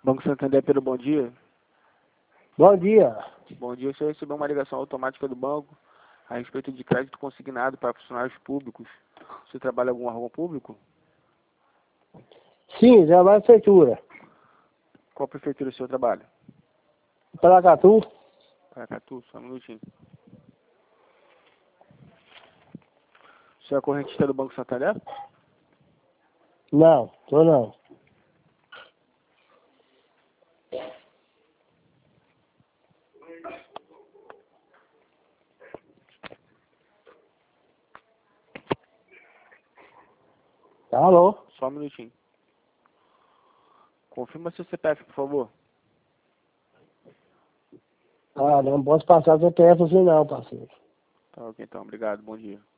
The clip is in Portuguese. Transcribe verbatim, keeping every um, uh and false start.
Banco Santander, pelo bom dia. Bom dia. Bom dia, o senhor recebeu uma ligação automática do banco a respeito de crédito consignado para funcionários públicos. Você trabalha em algum órgão público? Sim, trabalho na prefeitura. Qual prefeitura o senhor trabalha? Paracatu? Paracatu, só um minutinho. O senhor é correntista do Banco Santander? Não, tô não. Alô? Só um minutinho. Confirma seu C P F, por favor. Ah, não posso passar C P F assim não, parceiro. Tá ok, então. Obrigado. Bom dia.